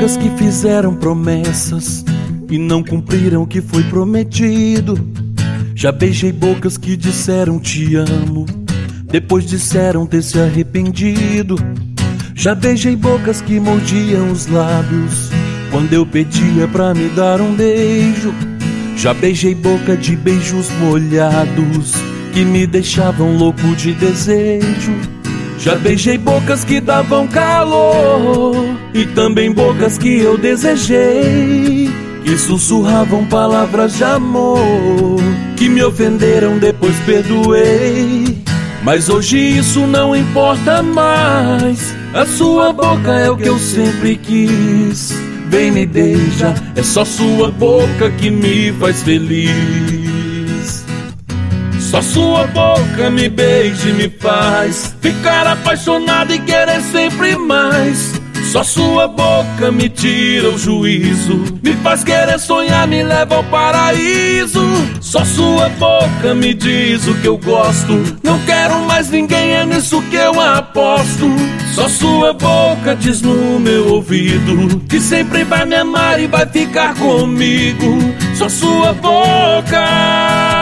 bocas que fizeram promessas e não cumpriram o que foi prometido. Já beijei bocas que disseram te amo, depois disseram ter se arrependido. Já beijei bocas que mordiam os lábios quando eu pedia pra me dar um beijo. Já beijei boca de beijos molhados que me deixavam louco de desejo. Já beijei bocas que davam calor e também bocas que eu desejei, que sussurravam palavras de amor, que me ofenderam, depois perdoei. Mas hoje isso não importa mais, a sua boca é o que eu sempre quis. Vem, me beija, é só sua boca que me faz feliz. Só sua boca me beija e me faz ficar apaixonado e querer sempre mais. Só sua boca me tira o juízo, me faz querer sonhar, me leva ao paraíso. Só sua boca me diz o que eu gosto, não quero mais ninguém, é nisso que eu aposto. Só sua boca diz no meu ouvido que sempre vai me amar e vai ficar comigo. Só sua boca.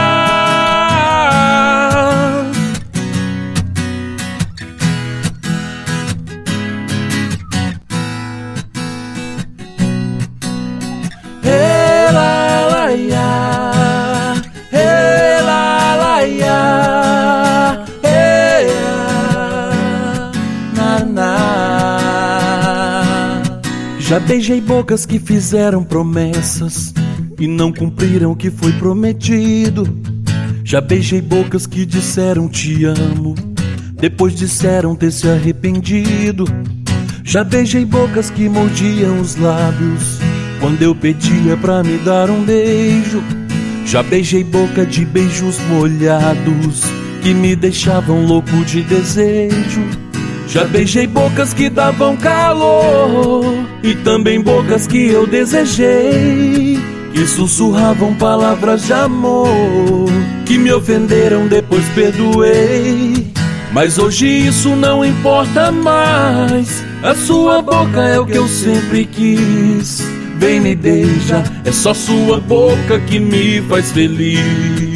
Já beijei bocas que fizeram promessas e não cumpriram o que foi prometido. Já beijei bocas que disseram te amo, depois disseram ter se arrependido. Já beijei bocas que mordiam os lábios quando eu pedia pra me dar um beijo. Já beijei boca de beijos molhados que me deixavam louco de desejo. Já beijei bocas que davam calor e também bocas que eu desejei, que sussurravam palavras de amor, que me ofenderam, depois perdoei. Mas hoje isso não importa mais, a sua boca é o que eu sempre quis. Vem, me beija, é só sua boca que me faz feliz.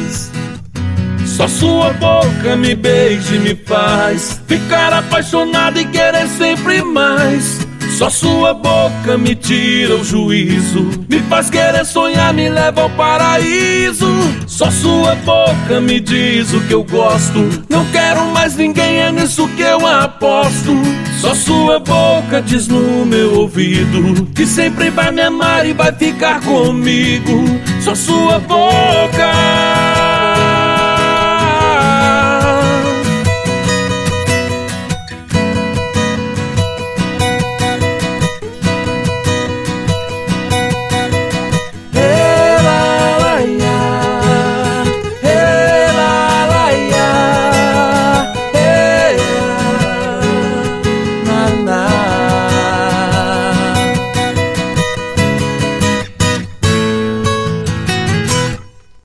Só sua boca me beija e me faz ficar apaixonado e querer sempre mais. Só sua boca me tira o juízo, me faz querer sonhar, me leva ao paraíso. Só sua boca me diz o que eu gosto, não quero mais ninguém, é nisso que eu aposto. Só sua boca diz no meu ouvido que sempre vai me amar e vai ficar comigo. Só sua boca.